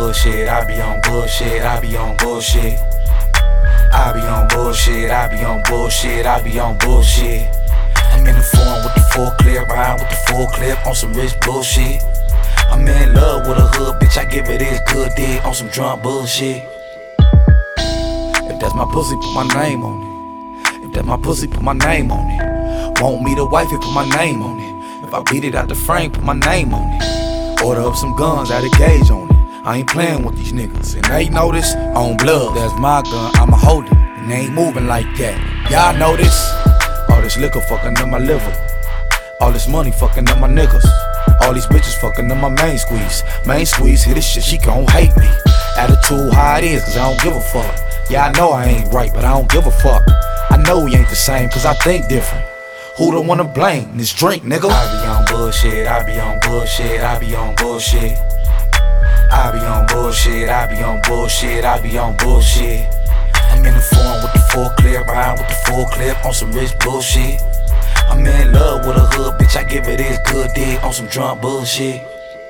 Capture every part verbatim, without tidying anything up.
bullshit, I be on bullshit, I be on bullshit. I be on bullshit, I be on bullshit, I be on bullshit. I'm in the foreign with the full clip, ride with the full clip on some rich bullshit. I'm in love with a hood bitch, I give it his good dick on some drunk bullshit. If that's my pussy, put my name on it. If that's my pussy, put my name on it. Want me to wife it, put my name on it. If I beat it out the frame, put my name on it. Order up some guns, add a gauge on it. I ain't playing with these niggas, and they know this on blood. That's my gun, I'ma hold it, and they ain't moving like that. Y'all know this? All this liquor fucking up my liver. All this money fucking up my niggas. All these bitches fucking up my main squeeze. Main squeeze, hit this shit, she gon' hate me. Attitude how it is, cause I don't give a fuck. Yeah, I know I ain't right, but I don't give a fuck. I know we ain't the same, cause I think different. Who the one to blame? This drink, nigga. I be on bullshit, I be on bullshit, I be on bullshit. I be on bullshit, I be on bullshit, I be on bullshit. I'm in the foreign with the full clip, ride with the full clip on some rich bullshit. I'm in love with a hood bitch, I give it his good dick on some drunk bullshit.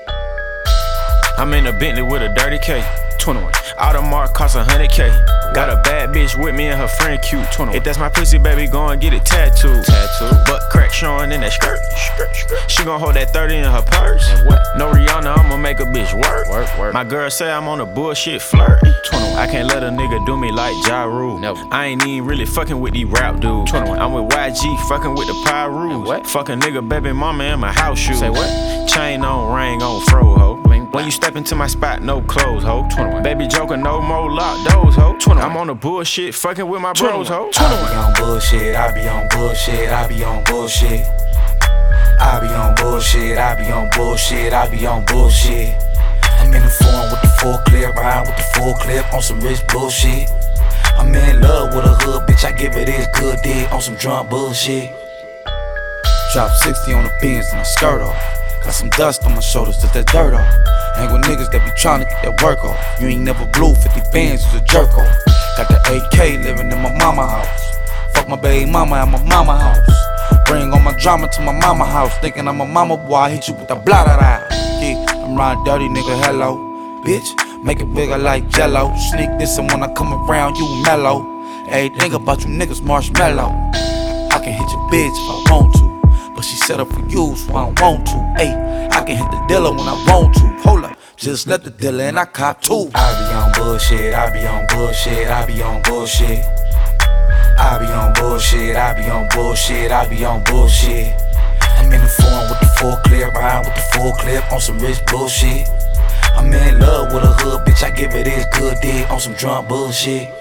I'm in a Bentley with a dirty K, twenty-one. Audemars cost a hundred K. Got a bad bitch with me and her friend cute, twenty-one. If that's my pussy, baby, go and get it tattooed. Tattooed. Butt crack showing in that skirt. Skirt, skirt. She gon' hold that thirty in her purse. And what? No Rihanna, I'ma make a bitch work. Work, work. My girl say I'm on a bullshit flirt. twenty-one. I can't let a nigga do me like Ja Rule. Never. I ain't even really fucking with these rap dudes. twenty-one. I'm with Y G, fucking with the Pyru. What? Fucking nigga, baby mama in my house shoes. Say what? Chain on, ring on, fro, ho. When you step into my spot, no clothes, ho. twenty-one. Baby joker, no more lock doors, ho. twenty-one. I'm on the bullshit, fucking with my bros, ho. I be on bullshit, I be on bullshit, I be on bullshit. I be on bullshit, I be on bullshit, I be on bullshit. I'm in the foreign with the full clip, ride with the full clip on some rich bullshit. I'm in love with a hood bitch, I give it his good dick on some drunk bullshit. Drop sixty on the Benz and I skirt off. Got some dust on my shoulders, just that dirt off. Hang with niggas that be tryna get that work off. You ain't never blew fifty bands, you a jerk off. Got the A K living in my mama house. Fuck my baby mama at my mama house. Bring all my drama to my mama house. Thinking I'm a mama boy, I hit you with the blah da da. Yeah, I'm riding dirty nigga, hello. Bitch, make it bigger like jello. Sneak this and when I come around, you mellow. Everything about you niggas marshmallow. I can hit your bitch if I want to. But she set up for you, so I don't want to. Ayy, I can hit the dealer when I want to. Hold up, just let the dealer and I cop too. I be on bullshit, I be on bullshit, I be on bullshit. I be on bullshit, I be on bullshit, I be on bullshit. I'm in the foreign with the full clip, ride with the full clip on some rich bullshit. I'm in love with a hood bitch, I give it his good dick on some drunk bullshit.